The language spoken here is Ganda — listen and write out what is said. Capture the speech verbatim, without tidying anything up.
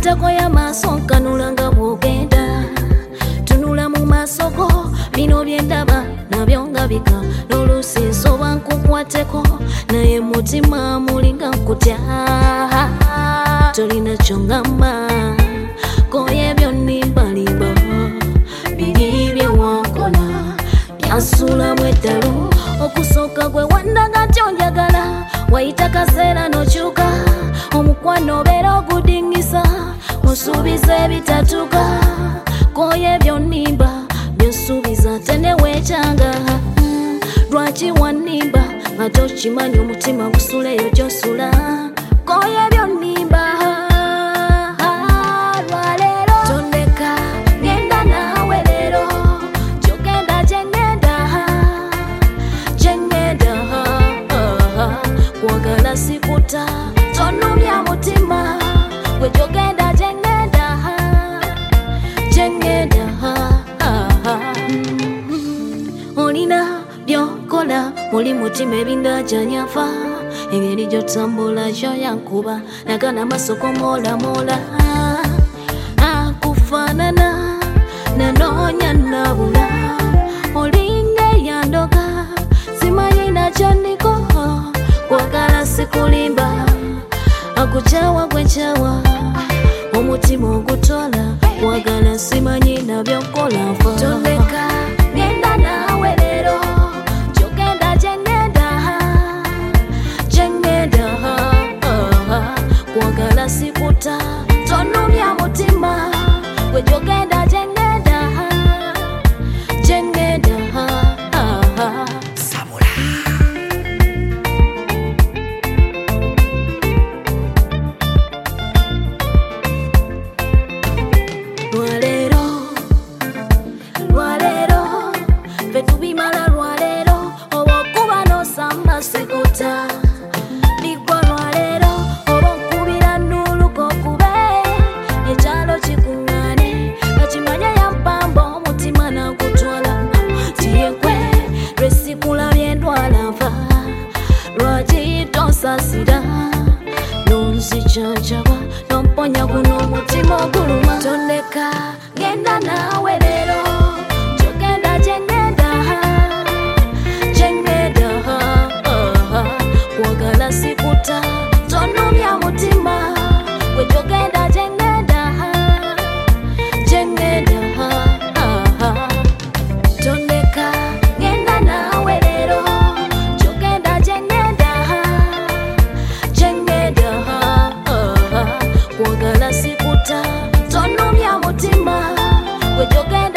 Toko ya maso kanulanga bwogenda tunula mu masoko bino byendaba nabyo nga bika n'oluusi nsoba nkukwateko naye mutima mulinga nkutya tolina kyongamba koye byonnimbalimba biri byewankola byansulamu eddalu okusooka gwe wandaga tyonjagala wayita kaseera n'okyuka omukwano obeera ogudingisa osuubiza ebitatuuka koye byonnimba byosuubiza teneweekyanga lwaki wannimba nga tokimanyi omutima gusuleyo gyosula koye byonnimba lwaleero tondeka ngenda naawe leero kyogenda gyengenda gyengenda kwagala sikuta tonumya mutima gwe gyogenda gyengenda gyengenda olina byokola muli mutima ebindajanyafa engeri gyotambula kyo yankuba nagana masoko mola mola akufaanana nanoonya nabula olinga eyandoga simanyi nakyandiko kwagala sikulimba akukyawa gwekyawa omutima ogutwala wagala simanyi nabyokola nfa toleka ngenda naawe leero kyogenda gyengenda gyengenda kwagala sikuta tonumya mutima gwe gyogenda gyengenda gyengenda Samula lwaleero lwaleero ffe tubimala lwaleero oba okuba n'osamba sikuta ligwa lwaleero oba okubira nnuuluka okube ekyalo kikuŋŋaane kakimanya yampamba omutima nagutwala tiyekwe lwesikulabye ndwala nfa lwaki tonsasira nonzicacaba nomponya guno omutima oguluma tondeka ngenda naawe leero kyogenda gyengenda gyengenda kwagala sikuta tonumya mutima gwe gyogenda gyengenda gyengenda tondeka ngenda naawe leero kyogenda gyengenda gyengenda kwagala sikuta tonumya mutima gwe gyogenda